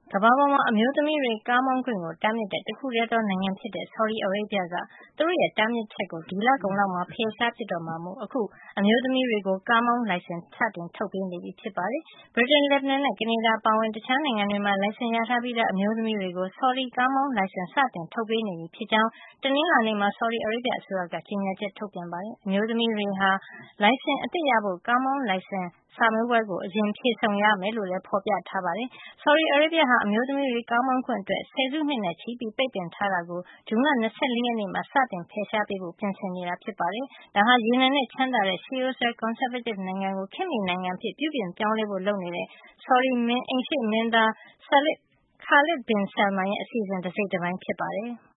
ကမ္ဘာပေါ်မှာ အမျိုးသမီးတွေ ကားမောင်းခွင့်ကို တားမြစ်တဲ့ တခုတည်းသော နိုင်ငံဖြစ်တဲ့ ဆော်ဒီအာရေဗျက သူတို့ရဲ့ တားမြစ်ချက်ကို ဒီလကုန်လောက်မှာ ဖယ်ရှားပစ်တော့မှာမို့ အခု အမျိုးသမီးတွေကို ကားမောင်းလိုင်စင် စတင်ထုတ်ပေးနေပြီ ဖြစ်ပါတယ်။ ဗြိတိန်၊ လက်ဘနွန်နဲ့ ကနေဒါ အပါအဝင် တခြားနိုင်ငံတွေမှာ လိုင်စင်ရထားပြီးသား အမျိုးသမီးတွေကို ဆော်ဒီကားမောင်းလိုင်စင် စတင်ထုတ်ပေးနေပြီဖြစ်ကြောင်း တနင်္လာနေ့မှာ ဆော်ဒီအာရေဗျ အစိုးရက ကြေညာချက် ထုတ်ပြန်ပါတယ်။ အမျိုးသမီးတွေဟာ လိုင်စင်အသစ်ရဖို့ ကားမောင်းလိုင်စင် စာမေးပွဲကို အရင်ဖြေဆိုရမယ်လို့လည်း ဖော်ပြထားပါတယ်။ ဆော်ဒီအာရေဗျဟာ အမျိုးသမီးတွေ ကားမောင်းခွင့်အတွက် ဆယ်စုနှစ်နဲ့ချီပြီး ပိတ်ပင်ထားတာကို ဇွန်လ ၂၄ ရက်နေ့မှာ စတင်ဖယ်ရှားပေးဖို့ ပြင်ဆင်နေတာ ဖြစ်ပါတယ်။ ဒါဟာ ရေနံနဲ့ချမ်းသာတဲ့ ရှေးရိုးစွဲ ကွန်ဆာဗေးတစ်နိုင်ငံကို ခေတ်မီနိုင်ငံအဖြစ် ပြုပြင်ပြောင်းလဲဖို့ လုပ်နေတဲ့ ဆော်ဒီအိမ်ရှေ့မင်းသား Khalid bin Salman ရဲ့ အစီအစဉ် တစိတ်တပိုင်း ဖြစ်ပါတယ်။